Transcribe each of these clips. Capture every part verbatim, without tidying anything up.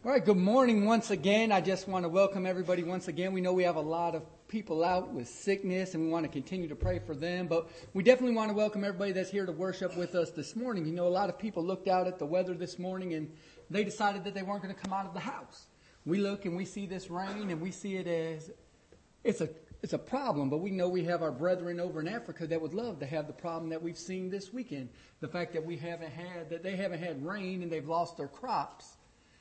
All right, good morning once again. I just want to welcome everybody once again. We know we have a lot of people out with sickness and we want to continue to pray for them, but we definitely want to welcome everybody that's here to worship with us this morning. You know, a lot of people looked out at the weather this morning and they decided that they weren't going to come out of the house. We look and we see this rain and we see it as it's a it's a problem, but we know we have our brethren over in Africa that would love to have the problem that we've seen this weekend. The fact that we haven't had that they haven't had rain and they've lost their crops.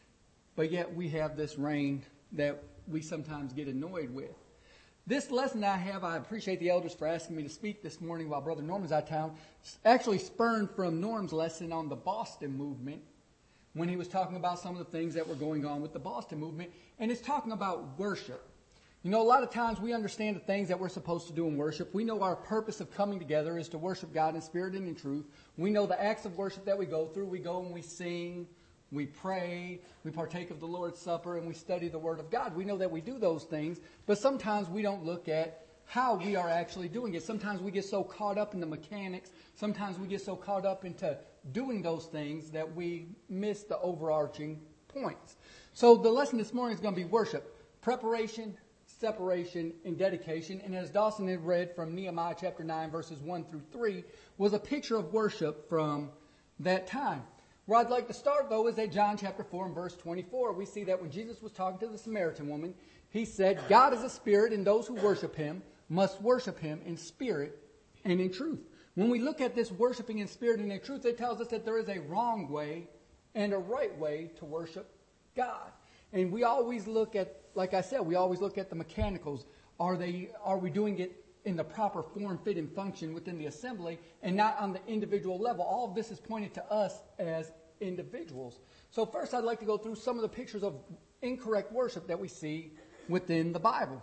But yet we have this rain that we sometimes get annoyed with. This lesson I have, I appreciate the elders for asking me to speak this morning while Brother Norman's out of town, actually spurned from Norm's lesson on the Boston movement when he was talking about some of the things that were going on with the Boston movement. And it's talking about worship. You know, a lot of times we understand the things that we're supposed to do in worship. We know our purpose of coming together is to worship God in spirit and in truth. We know the acts of worship that we go through. We go and we sing. We pray, we partake of the Lord's Supper, and we study the Word of God. We know that we do those things, but sometimes we don't look at how we are actually doing it. Sometimes we get so caught up in the mechanics. Sometimes we get so caught up into doing those things that we miss the overarching points. So the lesson this morning is going to be worship, preparation, separation, and dedication. And as Dawson had read from Nehemiah chapter nine, verses one through three, was a picture of worship from that time. Where I'd like to start, though, is at John chapter four and verse twenty-four. We see that when Jesus was talking to the Samaritan woman, he said, God is a spirit, and those who worship him must worship him in spirit and in truth. When we look at this worshiping in spirit and in truth, it tells us that there is a wrong way and a right way to worship God. And we always look at, like I said, we always look at the mechanicals. Are they? Are we doing it in the proper form, fit, and function within the assembly and not on the individual level? All of this is pointed to us as individuals. So first I'd like to go through some of the pictures of incorrect worship that we see within the Bible.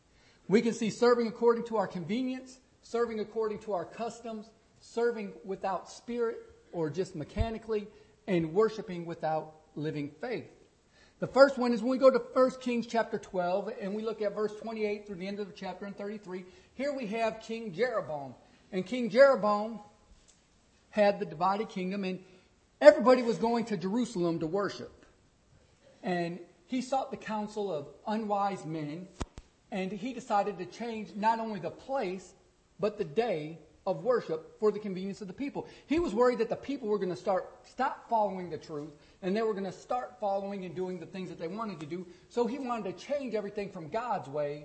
We can see serving according to our convenience, serving according to our customs, serving without spirit or just mechanically, and worshiping without living faith. The first one is when we go to First Kings chapter twelve and we look at verse twenty-eight through the end of the chapter in thirty-three. Here we have King Jeroboam. And King Jeroboam had the divided kingdom, and everybody was going to Jerusalem to worship. And he sought the counsel of unwise men, and he decided to change not only the place, but the day of worship for the convenience of the people. He was worried that the people were going to start stop following the truth, and they were going to start following and doing the things that they wanted to do. So he wanted to change everything from God's way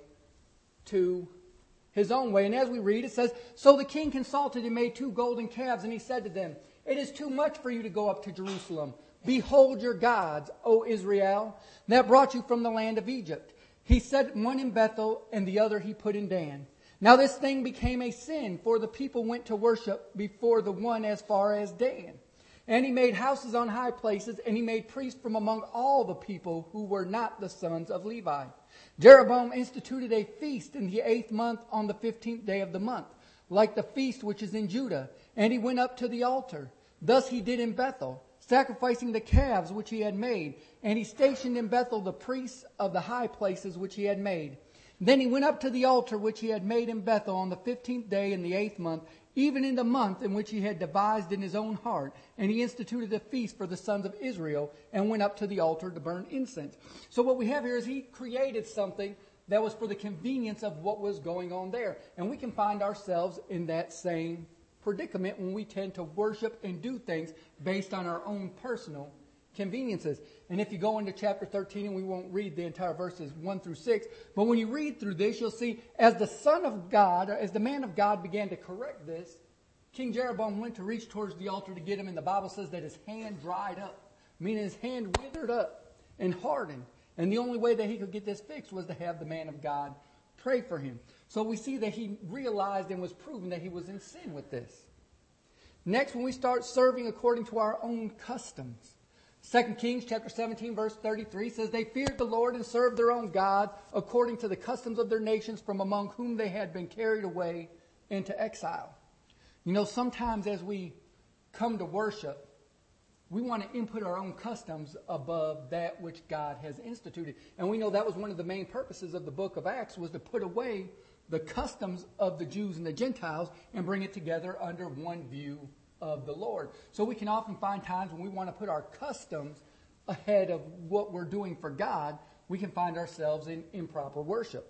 to his own way. And as we read, it says, so the king consulted and made two golden calves, and he said to them, it is too much for you to go up to Jerusalem. Behold your gods, O Israel, that brought you from the land of Egypt. He set one in Bethel, and the other he put in Dan. Now this thing became a sin, for the people went to worship before the one as far as Dan. And he made houses on high places, and he made priests from among all the people who were not the sons of Levi. Jeroboam instituted a feast in the eighth month on the fifteenth day of the month, like the feast which is in Judah. And he went up to the altar. Thus he did in Bethel, sacrificing the calves which he had made. And he stationed in Bethel the priests of the high places which he had made. Then he went up to the altar which he had made in Bethel on the fifteenth day in the eighth month, even in the month in which he had devised in his own heart. And he instituted a feast for the sons of Israel and went up to the altar to burn incense. So what we have here is he created something that was for the convenience of what was going on there. And we can find ourselves in that same predicament when we tend to worship and do things based on our own personal conveniences. And if you go into chapter thirteen, and we won't read the entire verses one through six, but when you read through this, you'll see as the Son of God, as the man of God began to correct this, King Jeroboam went to reach towards the altar to get him, and the Bible says that his hand dried up, meaning his hand withered up and hardened. And the only way that he could get this fixed was to have the man of God pray for him. So we see that he realized and was proven that he was in sin with this. Next, when we start serving according to our own customs, Second Kings chapter seventeen verse thirty-three says, they feared the Lord and served their own gods according to the customs of their nations from among whom they had been carried away into exile. You know, sometimes as we come to worship, we want to input our own customs above that which God has instituted. And we know that was one of the main purposes of the book of Acts, was to put away the customs of the Jews and the Gentiles and bring it together under one view of the Lord. So we can often find times when we want to put our customs ahead of what we're doing for God, we can find ourselves in improper worship.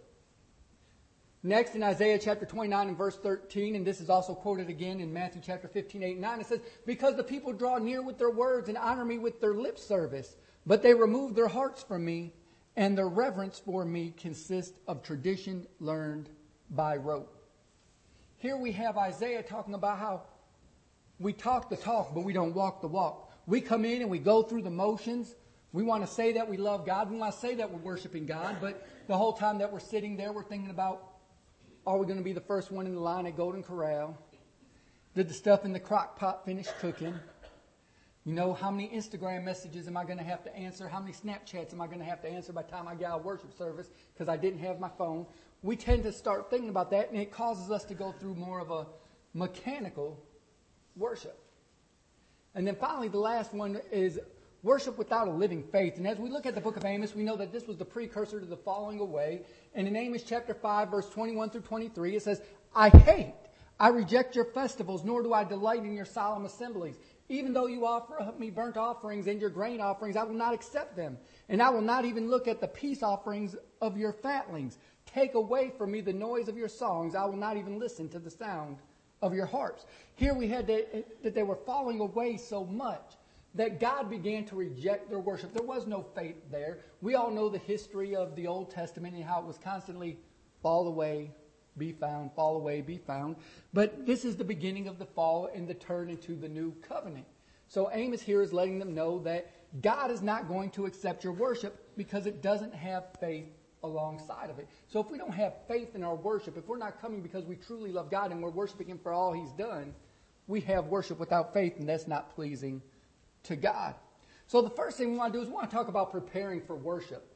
Next, in Isaiah chapter twenty-nine and verse thirteen, and this is also quoted again in Matthew chapter fifteen, eight and nine, it says, "Because the people draw near with their words and honor me with their lip service, but they remove their hearts from me, and their reverence for me consists of tradition learned by rote." Here we have Isaiah talking about how we talk the talk, but we don't walk the walk. We come in and we go through the motions. We want to say that we love God. We want to say that we're worshiping God, but the whole time that we're sitting there, we're thinking about, are we going to be the first one in the line at Golden Corral? Did the stuff in the crock pot finish cooking? You know, how many Instagram messages am I going to have to answer? How many Snapchats am I going to have to answer by the time I get out of worship service because I didn't have my phone? We tend to start thinking about that, and it causes us to go through more of a mechanical worship. And then finally, the last one is worship without a living faith. And as we look at the book of Amos, we know that this was the precursor to the falling away. And in Amos chapter five, verse twenty-one through twenty-three, it says, "I hate, I reject your festivals, nor do I delight in your solemn assemblies. Even though you offer me burnt offerings and your grain offerings, I will not accept them. And I will not even look at the peace offerings of your fatlings. Take away from me the noise of your songs. I will not even listen to the sound of your harps." Here we had that, that they were falling away so much that God began to reject their worship. There was no faith there. We all know the history of the Old Testament and how it was constantly fall away, be found, fall away, be found. But this is the beginning of the fall and the turn into the new covenant. So Amos here is letting them know that God is not going to accept your worship because it doesn't have faith alongside of it. So if we don't have faith in our worship, if we're not coming because we truly love God and we're worshiping Him for all He's done, we have worship without faith, and that's not pleasing to God. So the first thing we want to do is we want to talk about preparing for worship.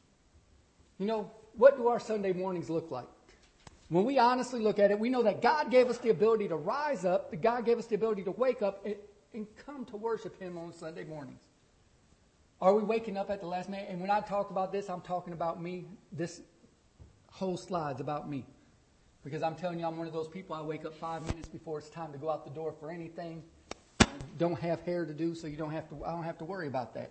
You know, what do our Sunday mornings look like? When we honestly look at it, we know that God gave us the ability to rise up, that God gave us the ability to wake up and, and come to worship Him on Sunday mornings. Are we waking up at the last minute? And when I talk about this, I'm talking about me. This whole slide's about me. Because I'm telling you, I'm one of those people, I wake up five minutes before it's time to go out the door for anything. I don't have hair to do, so you don't have to. I don't have to worry about that.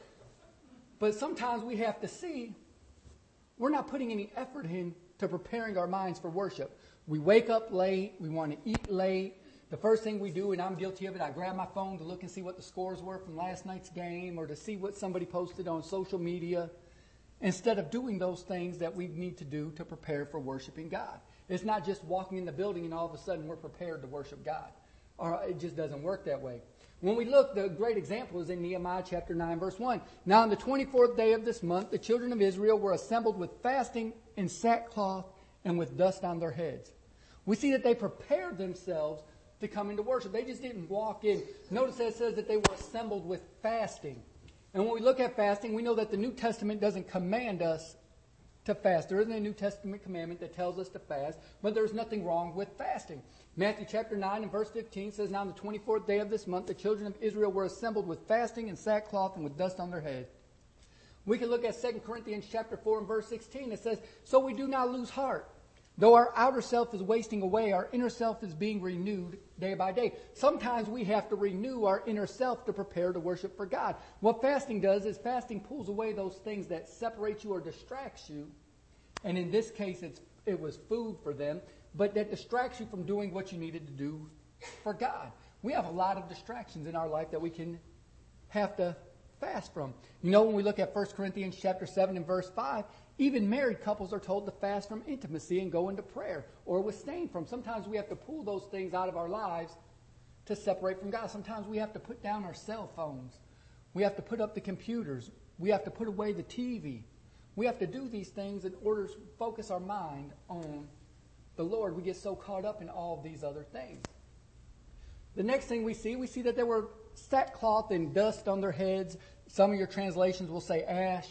But sometimes we have to see we're not putting any effort in to preparing our minds for worship. We wake up late. We want to eat late. The first thing we do, and I'm guilty of it, I grab my phone to look and see what the scores were from last night's game or to see what somebody posted on social media instead of doing those things that we need to do to prepare for worshiping God. It's not just walking in the building and all of a sudden we're prepared to worship God. Or it just doesn't work that way. When we look, the great example is in Nehemiah chapter nine, verse one. "Now on the twenty-fourth day of this month, the children of Israel were assembled with fasting and sackcloth and with dust on their heads." We see that they prepared themselves to come into worship. They just didn't walk in. Notice that it says that they were assembled with fasting. And when we look at fasting, we know that the New Testament doesn't command us to fast. There isn't a New Testament commandment that tells us to fast, but there's nothing wrong with fasting. Matthew chapter nine and verse fifteen says, "Now on the twenty-fourth day of this month, the children of Israel were assembled with fasting and sackcloth and with dust on their head." We can look at Second Corinthians chapter four and verse sixteen. It says, "So we do not lose heart. Though our outer self is wasting away, our inner self is being renewed day by day." Sometimes we have to renew our inner self to prepare to worship for God. What fasting does is fasting pulls away those things that separate you or distracts you. And in this case, it's, it was food for them, but that distracts you from doing what you needed to do for God. We have a lot of distractions in our life that we can have to fast from. You know, when we look at First Corinthians chapter seven and verse five, even married couples are told to fast from intimacy and go into prayer or abstain from. Sometimes we have to pull those things out of our lives to separate from God. Sometimes we have to put down our cell phones. We have to put up the computers. We have to put away the T V. We have to do these things in order to focus our mind on the Lord. We get so caught up in all of these other things. The next thing we see, we see that there were sackcloth and dust on their heads. Some of your translations will say ash.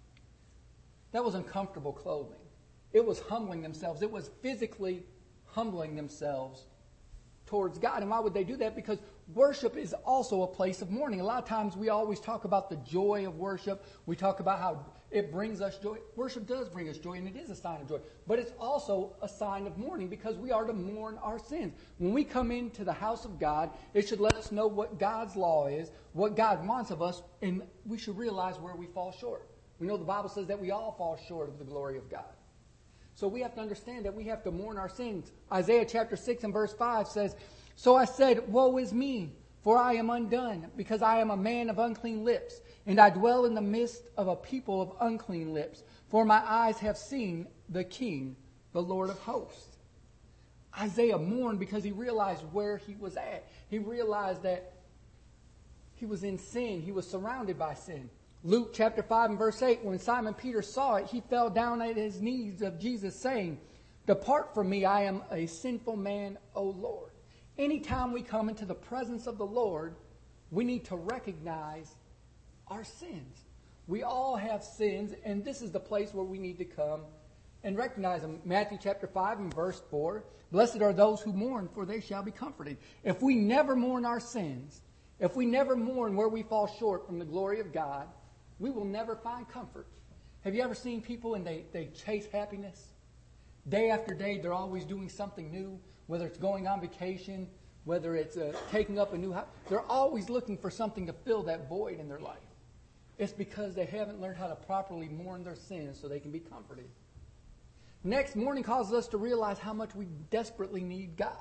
That was uncomfortable clothing. It was humbling themselves. It was physically humbling themselves towards God. And why would they do that? Because worship is also a place of mourning. A lot of times we always talk about the joy of worship. We talk about how it brings us joy. Worship does bring us joy, and it is a sign of joy. But it's also a sign of mourning because we are to mourn our sins. When we come into the house of God, it should let us know what God's law is, what God wants of us, and we should realize where we fall short. We know the Bible says that we all fall short of the glory of God. So we have to understand that we have to mourn our sins. Isaiah chapter six and verse five says, "So I said, woe is me, for I am undone, because I am a man of unclean lips, and I dwell in the midst of a people of unclean lips. For my eyes have seen the King, the Lord of hosts." Isaiah mourned because he realized where he was at. He realized that he was in sin. He was surrounded by sin. Luke chapter five and verse eight, when Simon Peter saw it, he fell down at his knees of Jesus, saying, "Depart from me, I am a sinful man, O Lord." Anytime we come into the presence of the Lord, we need to recognize our sins. We all have sins, and this is the place where we need to come and recognize them. Matthew chapter five and verse four, "Blessed are those who mourn, for they shall be comforted." If we never mourn our sins, if we never mourn where we fall short from the glory of God, we will never find comfort. Have you ever seen people and they, they chase happiness? Day after day, they're always doing something new, whether it's going on vacation, whether it's uh, taking up a new house. They're always looking for something to fill that void in their life. It's because they haven't learned how to properly mourn their sins so they can be comforted. Next, mourning causes us to realize how much we desperately need God.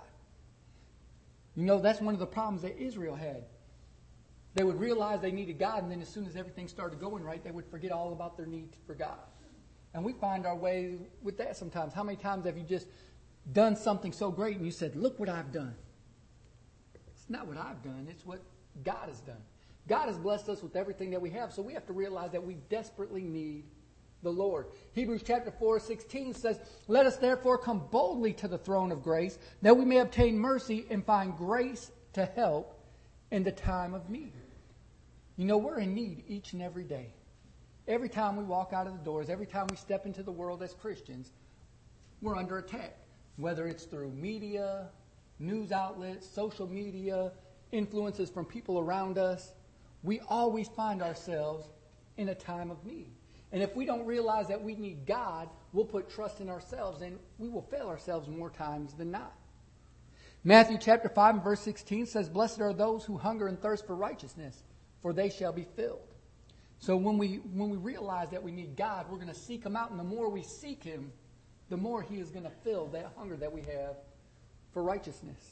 You know, that's one of the problems that Israel had. They would realize they needed God, and then as soon as everything started going right, they would forget all about their need for God. And we find our way with that sometimes. How many times have you just done something so great and you said, "Look what I've done"? It's not what I've done. It's what God has done. God has blessed us with everything that we have, so we have to realize that we desperately need the Lord. Hebrews chapter four, sixteen says, "Let us therefore come boldly to the throne of grace, that we may obtain mercy and find grace to help in the time of need." You know, we're in need each and every day. Every time we walk out of the doors, every time we step into the world as Christians, we're under attack. Whether it's through media, news outlets, social media, influences from people around us, we always find ourselves in a time of need. And if we don't realize that we need God, we'll put trust in ourselves and we will fail ourselves more times than not. Matthew chapter five and verse sixteen says, "Blessed are those who hunger and thirst for righteousness, for they shall be filled." So when we when we realize that we need God, we're going to seek Him out. And the more we seek Him, the more He is going to fill that hunger that we have for righteousness.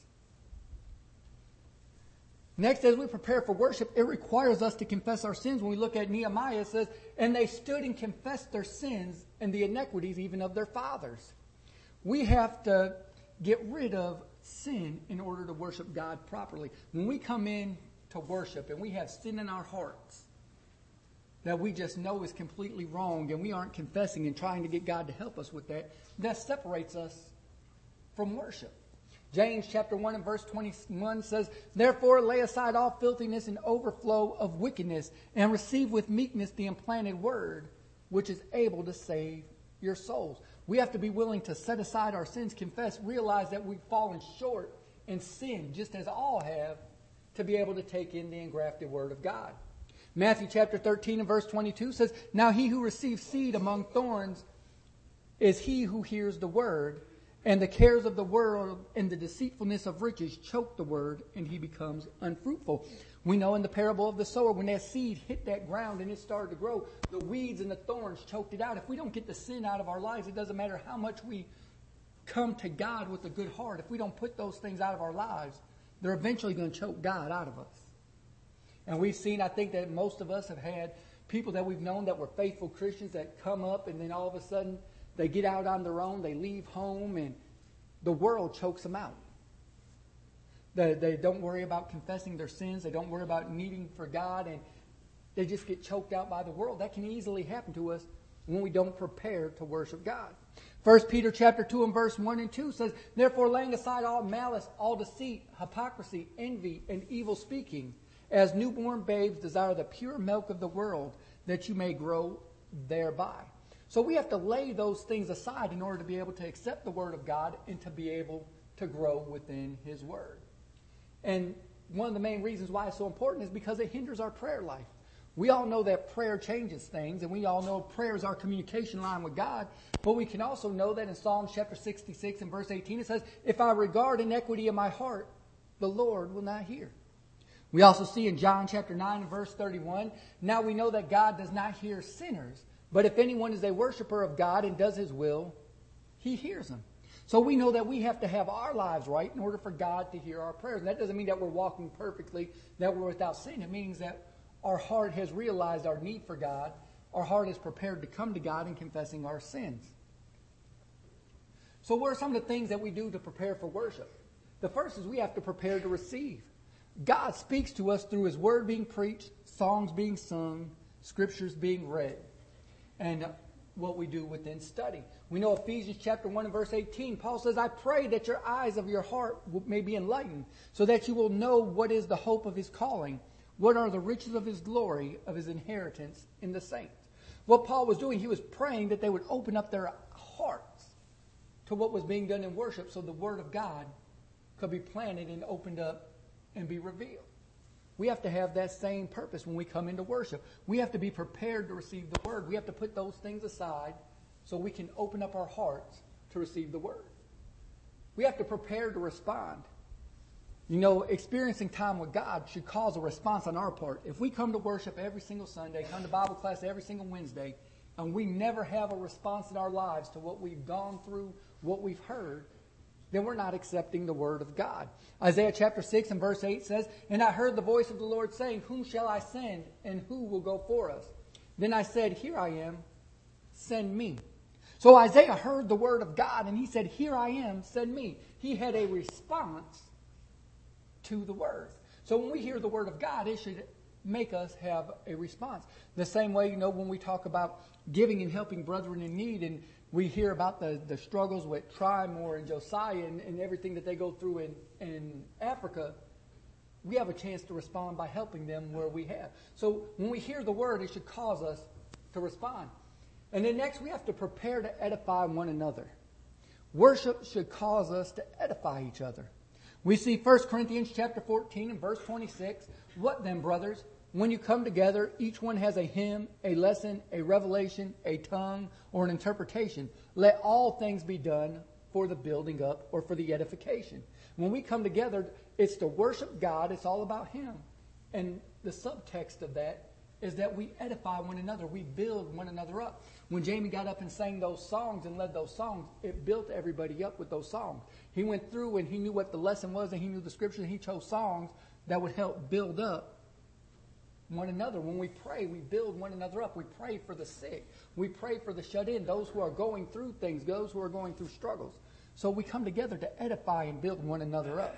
Next, as we prepare for worship, it requires us to confess our sins. When we look at Nehemiah, it says, "And they stood and confessed their sins and the iniquities even of their fathers." We have to get rid of sin in order to worship God properly. When we come in to worship and we have sin in our hearts that we just know is completely wrong, and we aren't confessing and trying to get God to help us with that, that separates us from worship. James chapter one and verse twenty-one says, "Therefore lay aside all filthiness and overflow of wickedness, and receive with meekness the implanted word, which is able to save your souls." We have to be willing to set aside our sins, confess, realize that we've fallen short and sinned, just as all have, to be able to take in the engrafted word of God. Matthew chapter thirteen and verse twenty-two says, "Now he who receives seed among thorns is he who hears the word, and the cares of the world and the deceitfulness of riches choke the word, and he becomes unfruitful." We know in the parable of the sower, when that seed hit that ground and it started to grow, the weeds and the thorns choked it out. If we don't get the sin out of our lives, it doesn't matter how much we come to God with a good heart. If we don't put those things out of our lives, they're eventually going to choke God out of us. And we've seen, I think that most of us have had people that we've known that were faithful Christians that come up and then all of a sudden they get out on their own, they leave home, and the world chokes them out. They, they don't worry about confessing their sins. They don't worry about needing for God, and they just get choked out by the world. That can easily happen to us when we don't prepare to worship God. First Peter chapter two and verse one and two says, "Therefore laying aside all malice, all deceit, hypocrisy, envy, and evil speaking, as newborn babes desire the pure milk of the world, that you may grow thereby." So we have to lay those things aside in order to be able to accept the word of God and to be able to grow within His word. And one of the main reasons why it's so important is because it hinders our prayer life. We all know that prayer changes things, and we all know prayer is our communication line with God. But we can also know that in Psalm chapter sixty-six and verse eighteen, it says, if I regard iniquity in my heart, the Lord will not hear. We also see in John chapter nine and verse thirty-one, now we know that God does not hear sinners, but if anyone is a worshiper of God and does his will, he hears them. So we know that we have to have our lives right in order for God to hear our prayers. And that doesn't mean that we're walking perfectly, that we're without sin. It means that our heart has realized our need for God. Our heart is prepared to come to God in confessing our sins. So what are some of the things that we do to prepare for worship? The first is we have to prepare to receive. God speaks to us through his word being preached, songs being sung, scriptures being read, and what we do within study. We know Ephesians chapter one and verse eighteen, Paul says, I pray that your eyes of your heart may be enlightened, so that you will know what is the hope of his calling, what are the riches of his glory, of his inheritance in the saints. What Paul was doing, he was praying that they would open up their hearts to what was being done in worship so the word of God could be planted and opened up and be revealed. We have to have that same purpose when we come into worship. We have to be prepared to receive the word. We have to put those things aside so we can open up our hearts to receive the word. We have to prepare to respond. You know, experiencing time with God should cause a response on our part. If we come to worship every single Sunday, come to Bible class every single Wednesday, and we never have a response in our lives to what we've gone through, what we've heard, then we're not accepting the word of God. Isaiah chapter six and verse eight says, and I heard the voice of the Lord saying, whom shall I send, and who will go for us? Then I said, here I am, send me. So Isaiah heard the word of God, and he said, here I am, send me. He had a response to the word. So when we hear the word of God, it should make us have a response. The same way, you know, when we talk about giving and helping brethren in need, and we hear about the, the struggles with Trimor and Josiah and, and everything that they go through in, in Africa, we have a chance to respond by helping them where we have. So when we hear the word, it should cause us to respond. And then next, we have to prepare to edify one another. Worship should cause us to edify each other. We see First Corinthians chapter fourteen and verse twenty-six. What then, brothers? When you come together, each one has a hymn, a lesson, a revelation, a tongue, or an interpretation. Let all things be done for the building up or for the edification. When we come together, it's to worship God. It's all about him. And the subtext of that is that we edify one another. We build one another up. When Jamie got up and sang those songs and led those songs, it built everybody up with those songs. He went through and he knew what the lesson was and he knew the scripture, and he chose songs that would help build up one another. When we pray, we build one another up. We pray for the sick. We pray for the shut in, those who are going through things, those who are going through struggles. So we come together to edify and build one another up.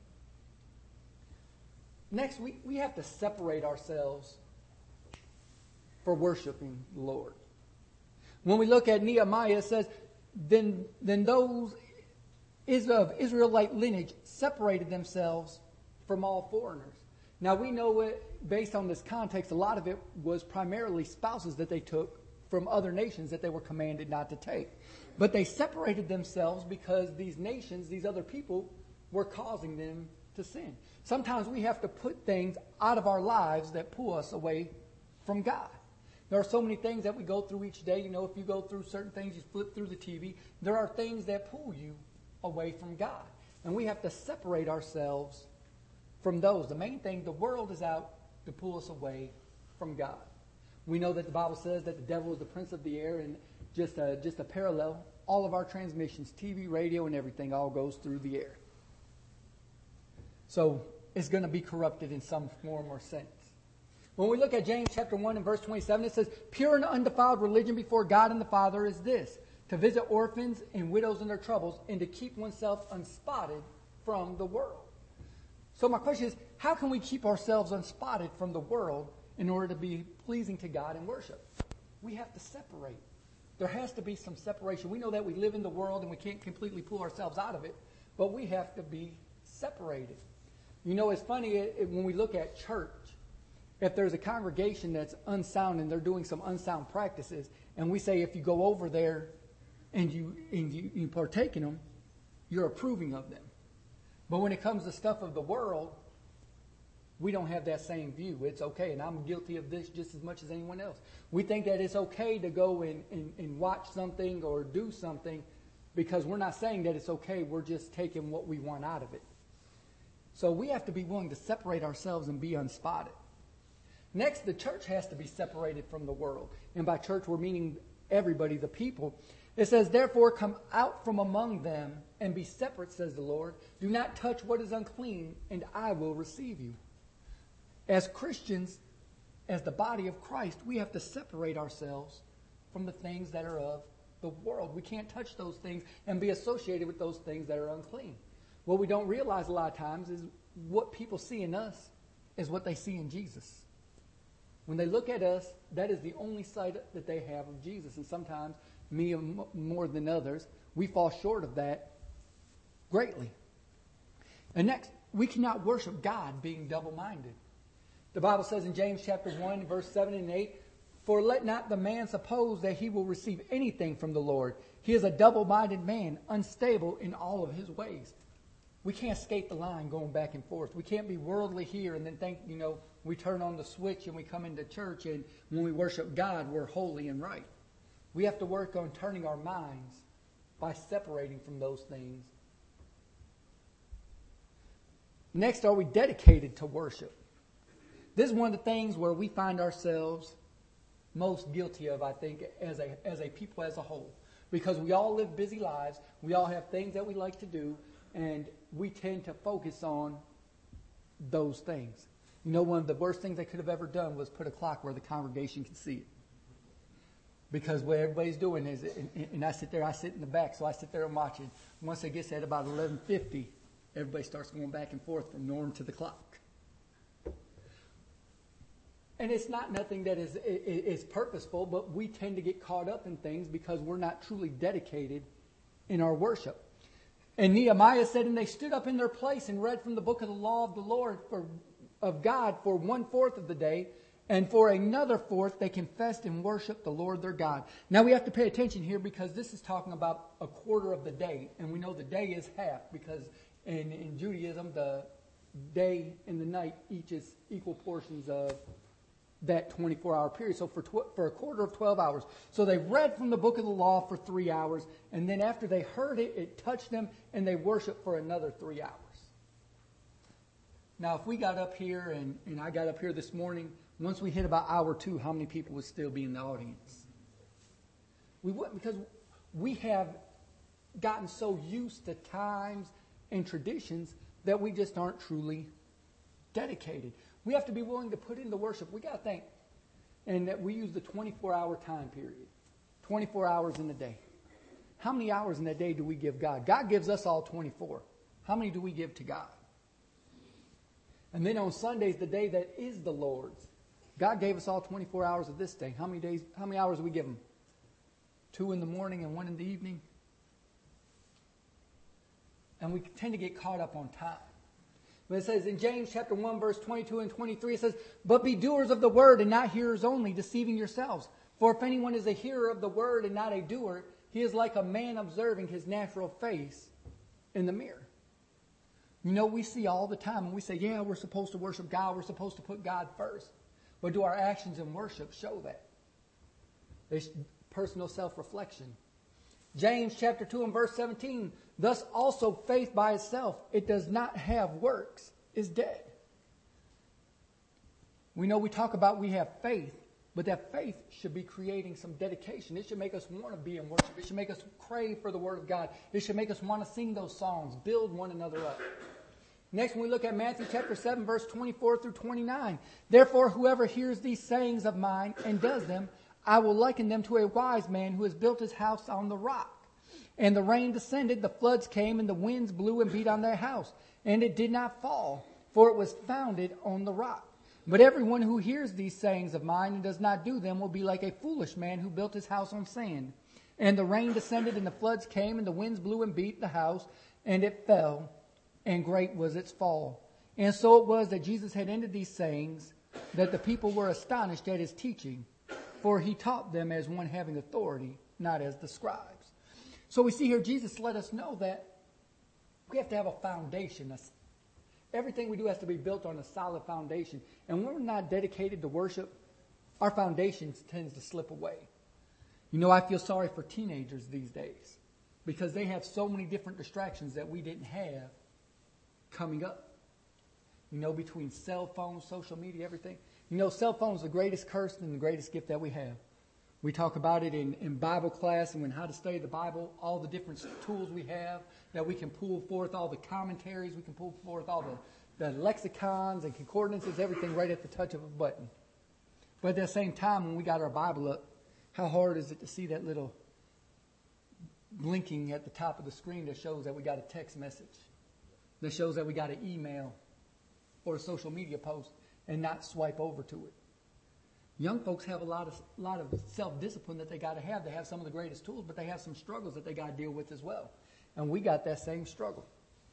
Next, we, we have to separate ourselves for worshiping the Lord. When we look at Nehemiah, it says, then, then those of Israelite lineage separated themselves from all foreigners. Now we know it, based on this context, a lot of it was primarily spouses that they took from other nations that they were commanded not to take. But they separated themselves because these nations, these other people, were causing them to sin. Sometimes we have to put things out of our lives that pull us away from God. There are so many things that we go through each day. You know, if you go through certain things, you flip through the T V, there are things that pull you away from God. And we have to separate ourselves from those. The main thing, the world is out to pull us away from God. We know that the Bible says that the devil is the prince of the air, and just a, just a parallel, all of our transmissions, T V, radio, and everything all goes through the air. So it's going to be corrupted in some form or sense. When we look at James chapter one and verse twenty-seven, it says, pure and undefiled religion before God and the Father is this, to visit orphans and widows in their troubles, and to keep oneself unspotted from the world. So my question is, how can we keep ourselves unspotted from the world in order to be pleasing to God in worship? We have to separate. There has to be some separation. We know that we live in the world and we can't completely pull ourselves out of it, but we have to be separated. You know, it's funny it, it, when we look at church, if there's a congregation that's unsound and they're doing some unsound practices, and we say if you go over there and you, and you, you partake in them, you're approving of them. But when it comes to stuff of the world, we don't have that same view. It's okay, and I'm guilty of this just as much as anyone else. We think that it's okay to go and, and, and watch something or do something because we're not saying that it's okay. We're just taking what we want out of it. So we have to be willing to separate ourselves and be unspotted. Next, the church has to be separated from the world. And by church, we're meaning everybody, the people. It says, therefore, come out from among them and be separate, says the Lord. Do not touch what is unclean, and I will receive you. As Christians, as the body of Christ, we have to separate ourselves from the things that are of the world. We can't touch those things and be associated with those things that are unclean. What we don't realize a lot of times is what people see in us is what they see in Jesus. When they look at us, that is the only sight that they have of Jesus. And sometimes, me more than others, we fall short of that greatly. And next, we cannot worship God being double-minded. The Bible says in James chapter one, verse seven and eight, for let not the man suppose that he will receive anything from the Lord. He is a double-minded man, unstable in all of his ways. We can't skate the line going back and forth. We can't be worldly here and then think, you know, we turn on the switch and we come into church, and when we worship God, we're holy and right. We have to work on turning our minds by separating from those things. Next, are we dedicated to worship? This is one of the things where we find ourselves most guilty of, I think, as a, as a people as a whole. Because we all live busy lives. We all have things that we like to do. And we tend to focus on those things. You know, one of the worst things they could have ever done was put a clock where the congregation could see it. Because what everybody's doing is, and, and I sit there, I sit in the back, so I sit there and watch it. Once it gets at about eleven fifty, everybody starts going back and forth from Norm to the clock. And it's not nothing that is, is, is purposeful, but we tend to get caught up in things because we're not truly dedicated in our worship. And Nehemiah said, and they stood up in their place and read from the book of the law of the Lord for, of God for one fourth of the day, and for another fourth they confessed and worshiped the Lord their God. Now we have to pay attention here because this is talking about a quarter of the day, and we know the day is half because in, in Judaism the day and the night each is equal portions of that twenty-four hour period. So for tw- for a quarter of twelve hours. So they read from the book of the law for three hours. And then after they heard it, it touched them and they worshiped for another three hours. Now, if we got up here and, and I got up here this morning, once we hit about hour two, how many people would still be in the audience? We wouldn't, because we have gotten so used to times and traditions that we just aren't truly dedicated. We have to be willing to put in the worship. We got to think, and that we use the twenty-four hour time period, twenty-four hours in a day. How many hours in a day do we give God? God gives us all twenty-four. How many do we give to God? And then on Sundays, the day that is the Lord's, God gave us all twenty-four hours of this day. How many days? How many hours do we give Him? Two in the morning and one in the evening. And we tend to get caught up on time. But it says in James chapter one, verse twenty-two and twenty-three, it says, but be doers of the word and not hearers only, deceiving yourselves. For if anyone is a hearer of the word and not a doer, he is like a man observing his natural face in the mirror. You know, we see all the time, and we say, yeah, we're supposed to worship God. We're supposed to put God first. But do our actions in worship show that? It's personal self-reflection. James chapter two and verse seventeen, thus also faith by itself, it does not have works, is dead. We know we talk about we have faith, but that faith should be creating some dedication. It should make us want to be in worship. It should make us crave for the Word of God. It should make us want to sing those songs, build one another up. Next, when we look at Matthew chapter seven, verse twenty-four through twenty-nine, therefore whoever hears these sayings of mine and does them, I will liken them to a wise man who has built his house on the rock. And the rain descended, the floods came, and the winds blew and beat on their house. And it did not fall, for it was founded on the rock. But everyone who hears these sayings of mine and does not do them will be like a foolish man who built his house on sand. And the rain descended, and the floods came, and the winds blew and beat the house, and it fell, and great was its fall. And so it was that Jesus had ended these sayings, that the people were astonished at his teaching. For he taught them as one having authority, not as the scribes. So we see here Jesus let us know that we have to have a foundation. Everything we do has to be built on a solid foundation. And when we're not dedicated to worship, our foundation tends to slip away. You know, I feel sorry for teenagers these days because they have so many different distractions that we didn't have coming up. You know, between cell phones, social media, everything. You know, cell phones are the greatest curse and the greatest gift that we have. We talk about it in, in Bible class and when how to study the Bible, all the different tools we have that we can pull forth, all the commentaries, we can pull forth all the, the lexicons and concordances, everything right at the touch of a button. But at the same time, when we got our Bible up, how hard is it to see that little blinking at the top of the screen that shows that we got a text message, that shows that we got an email or a social media post and not swipe over to it? Young folks have a lot of lot of self-discipline that they got to have. They have some of the greatest tools, but they have some struggles that they got to deal with as well. And we got that same struggle.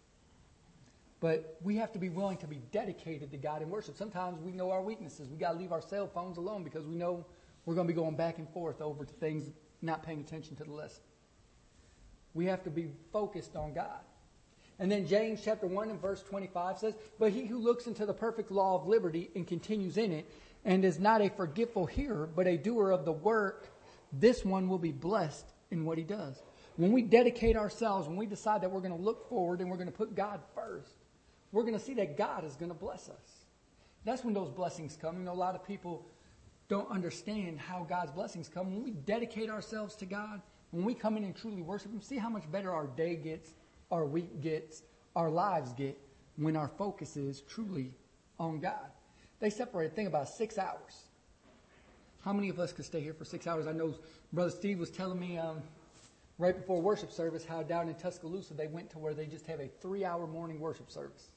But we have to be willing to be dedicated to God in worship. Sometimes we know our weaknesses. We got to leave our cell phones alone because we know we're going to be going back and forth over to things, not paying attention to the lesson. We have to be focused on God. And then James chapter one and verse twenty-five says, "But he who looks into the perfect law of liberty and continues in it, and is not a forgetful hearer, but a doer of the work, this one will be blessed in what he does." When we dedicate ourselves, when we decide that we're going to look forward and we're going to put God first, we're going to see that God is going to bless us. That's when those blessings come. You know, a lot of people don't understand how God's blessings come. When we dedicate ourselves to God, when we come in and truly worship Him, see how much better our day gets, our week gets, our lives get when our focus is truly on God. They separate, think about six hours. How many of us could stay here for six hours? I know Brother Steve was telling me um, right before worship service how down in Tuscaloosa they went to where they just have a three-hour morning worship service.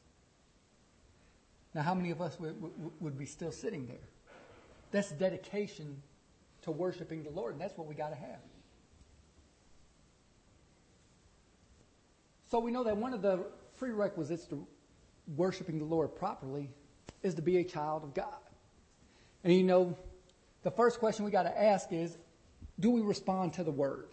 Now, how many of us would, would, would be still sitting there? That's dedication to worshiping the Lord, and that's what we got to have. So we know that one of the prerequisites to worshiping the Lord properly is to be a child of God. And you know, the first question we got to ask is, do we respond to the Word?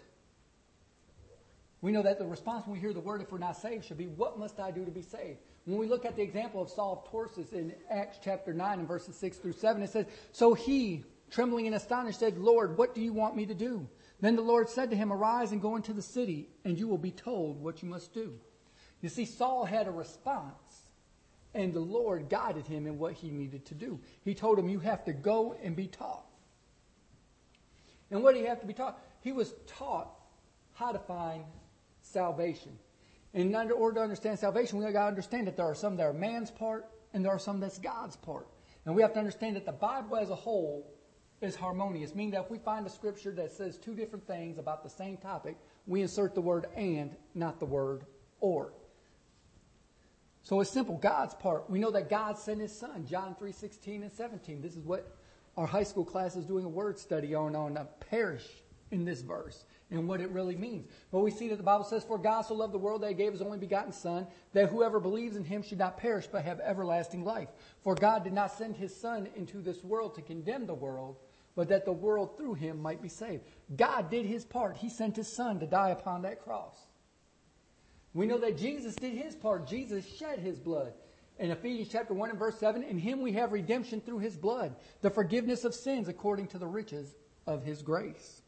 We know that the response when we hear the Word, if we're not saved, should be, what must I do to be saved? When we look at the example of Saul of Tarsus in Acts chapter nine and verses six through seven, it says, "So he, trembling and astonished, said, 'Lord, what do you want me to do?' Then the Lord said to him, 'Arise and go into the city, and you will be told what you must do.'" You see, Saul had a response, and the Lord guided him in what he needed to do. He told him, you have to go and be taught. And what did he have to be taught? He was taught how to find salvation. And in order to understand salvation, we've got to understand that there are some that are man's part, and there are some that's God's part. And we have to understand that the Bible as a whole is harmonious, meaning that if we find a scripture that says two different things about the same topic, we insert the word "and," not the word "or." So it's simple. God's part. We know that God sent His Son, John three sixteen and seventeen. This is what our high school class is doing a word study on, on a perish in this verse and what it really means. But we see that the Bible says, "For God so loved the world that He gave His only begotten Son, that whoever believes in Him should not perish but have everlasting life. For God did not send His Son into this world to condemn the world, but that the world through Him might be saved." God did His part. He sent His Son to die upon that cross. We know that Jesus did His part. Jesus shed His blood. In Ephesians chapter one and verse seven, "In Him we have redemption through His blood, the forgiveness of sins according to the riches of His grace."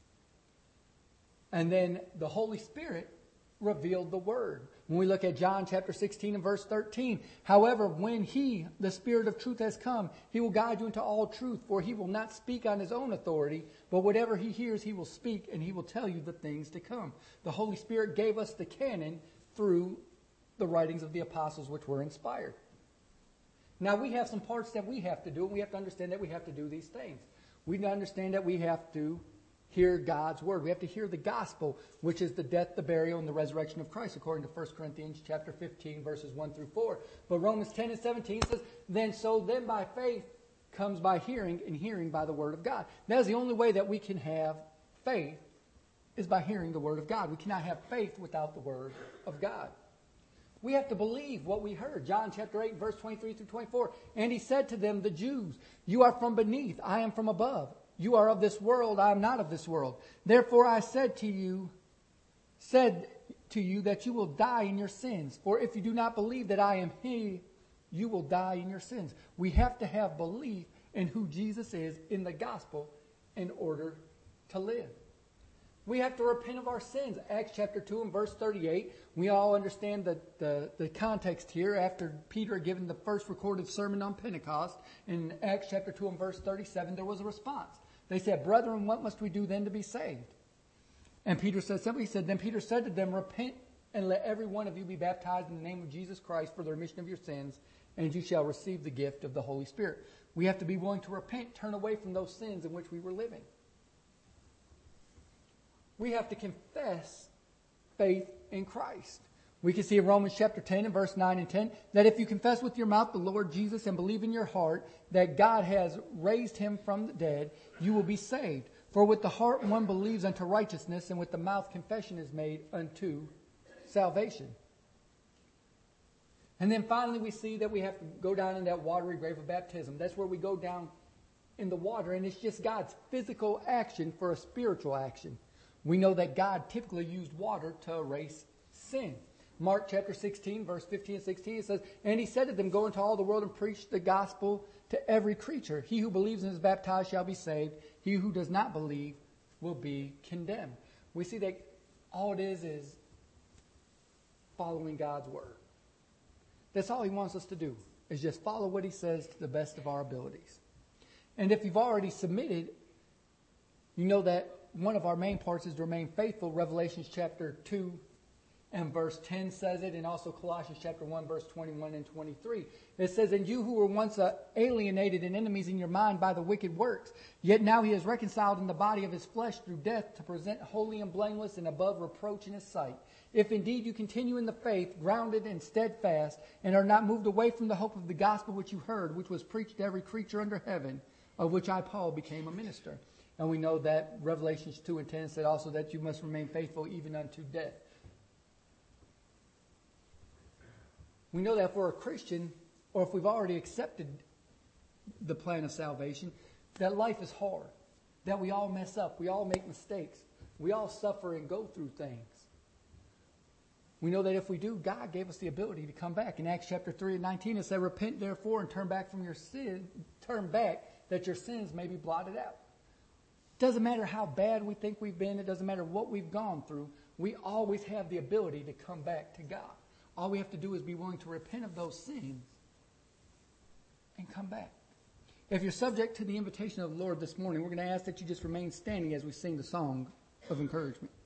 And then the Holy Spirit revealed the Word. When we look at John chapter sixteen and verse thirteen, "However, when He, the Spirit of truth, has come, He will guide you into all truth, for He will not speak on His own authority, but whatever He hears He will speak, and He will tell you the things to come." The Holy Spirit gave us the canon through the writings of the apostles, which were inspired. Now we have some parts that we have to do, and we have to understand that we have to do these things. We understand that we have to hear God's word. We have to hear the gospel, which is the death, the burial, and the resurrection of Christ, according to First Corinthians chapter fifteen, verses one through four. But Romans ten and seventeen says, "Then so then by faith comes by hearing, and hearing by the word of God." That is the only way that we can have faith, is by hearing the word of God. We cannot have faith without the word of God. We have to believe what we heard. John chapter eight, verse twenty-three through twenty-four. "And He said to them, the Jews, 'You are from beneath, I am from above. You are of this world, I am not of this world. Therefore I said to you, said to you that you will die in your sins. For if you do not believe that I am He you will die in your sins. We have to have belief in who Jesus is in the gospel in order to live. We have to repent of our sins. Acts chapter two and verse thirty-eight. We all understand the, the, the context here after Peter had given the first recorded sermon on Pentecost. In Acts chapter two and verse thirty-seven, there was a response. They said, "Brethren, what must we do then to be saved?" And Peter said simply, he said, "Then Peter said to them, repent and let every one of you be baptized in the name of Jesus Christ for the remission of your sins, and you shall receive the gift of the Holy Spirit." We have to be willing to repent, turn away from those sins in which we were living. We have to confess faith in Christ. We can see in Romans chapter ten and verse nine and ten that if you confess with your mouth the Lord Jesus and believe in your heart that God has raised him from the dead, you will be saved. For with the heart one believes unto righteousness, and with the mouth confession is made unto salvation. And then finally we see that we have to go down in that watery grave of baptism. That's where we go down in the water, and it's just God's physical action for a spiritual action. We know that God typically used water to erase sin. Mark chapter sixteen, verse fifteen and sixteen, it says, "And he said to them, go into all the world and preach the gospel to every creature. He who believes and is baptized shall be saved. He who does not believe will be condemned." We see that all it is is following God's word. That's all he wants us to do, is just follow what he says to the best of our abilities. And if you've already submitted, you know that one of our main parts is to remain faithful. Revelation chapter two and verse ten says it, and also Colossians chapter one, verse twenty-one and twenty-three. It says, "And you who were once uh, alienated and enemies in your mind by the wicked works, yet now he is reconciled in the body of his flesh through death to present holy and blameless and above reproach in his sight. If indeed you continue in the faith, grounded and steadfast, and are not moved away from the hope of the gospel which you heard, which was preached to every creature under heaven, of which I, Paul, became a minister." And we know that Revelation two and ten said also that you must remain faithful even unto death. We know that if we're a Christian, or if we've already accepted the plan of salvation, that life is hard, that we all mess up, we all make mistakes, we all suffer and go through things. We know that if we do, God gave us the ability to come back. In Acts chapter three and nineteen, it said, "Repent therefore and turn back from your sin, turn back that your sins may be blotted out." Doesn't matter how bad we think we've been. It doesn't matter what we've gone through. We always have the ability to come back to God. All we have to do is be willing to repent of those sins and come back. If you're subject to the invitation of the Lord this morning, we're going to ask that you just remain standing as we sing the song of encouragement.